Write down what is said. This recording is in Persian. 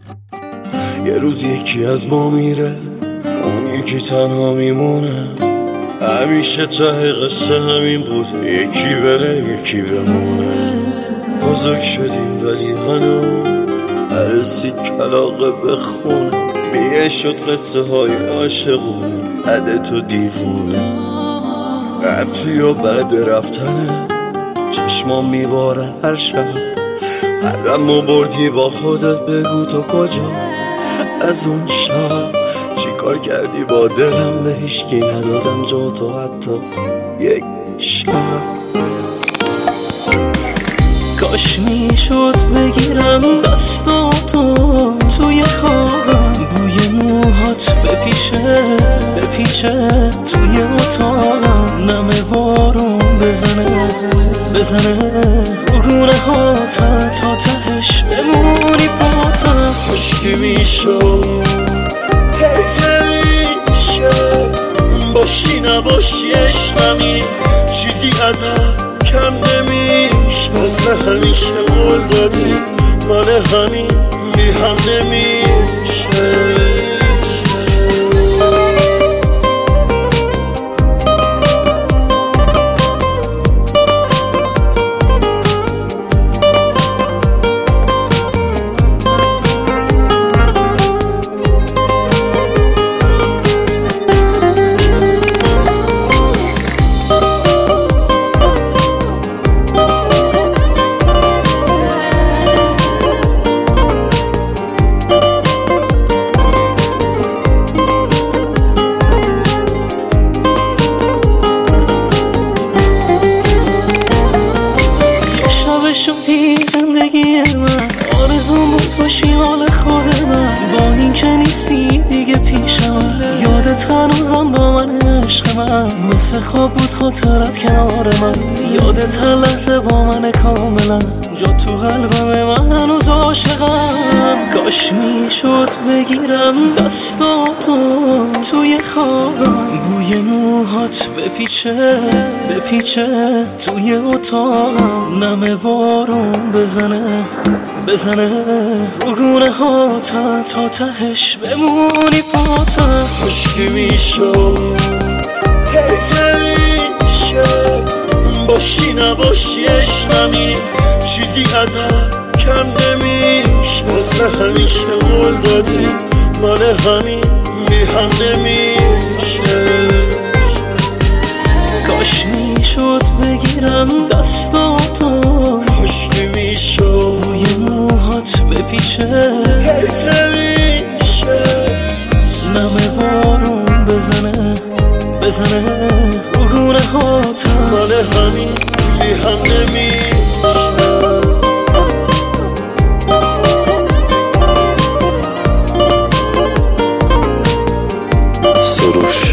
یه روز یکی از ما میره، اون یکی تنها میمونه. همیشه ته قصه همین بود، یکی بره یکی بمونه. بزرگ شدیم ولی هنوز نرسید کلاغه بخونه. بیه شد قصه های عاشقونه، عدت و دیوونه. رفتی و بعد رفتنه چشمام میباره هر شب. قدم و بردی با خودت، بگو تو کجا از اون شب. چی کار کردی با دلم، به هیچکی ندادم جا تو حتی یک شب. کاش میشد بگیرم دستاتو توی خوابم، بوی موهات بپیچه توی اتاقم. نم بارون بزنه رو گونه هاتم، تا تهش بمونی پاتم. کاشکی میشد، حیف نمیشه باشی نباشی عشقمی. چیزی ازت کم نمیشه، مثل همیشه قول دادی من همین بی هم نمیشه. شدی زندگی من، آرزوم بود باشی مال خود من. با این که نیستی دیگه پیشم، یادت هنوزم با من عشق من. مثل خواب بود خاطرت کنار من، یادت هر لحظه با من کاملا. جا تو قلبم من هنوز عاشقم. کاش میشد بگیرم دستاتو توی خوابم، بوی موهات بپیچه توی اتاقم. نم بارون بزنه رو گونه هاتم، تا تهش بمونی پاتم. کاشکی میشد، حیف نمیشه باشی نباشی عشقمی. چیزی ازت کم نمیشه، مثل همیشه قول دادی من همین بی هم نمیشه. کاش میشد بگیرم دستاتو، کاشکی میشد بوی موهات بپیچه، حیف نمیشه نم بارون بزنه رو گونه هاتم. من همین بی هم نمیشه. سروش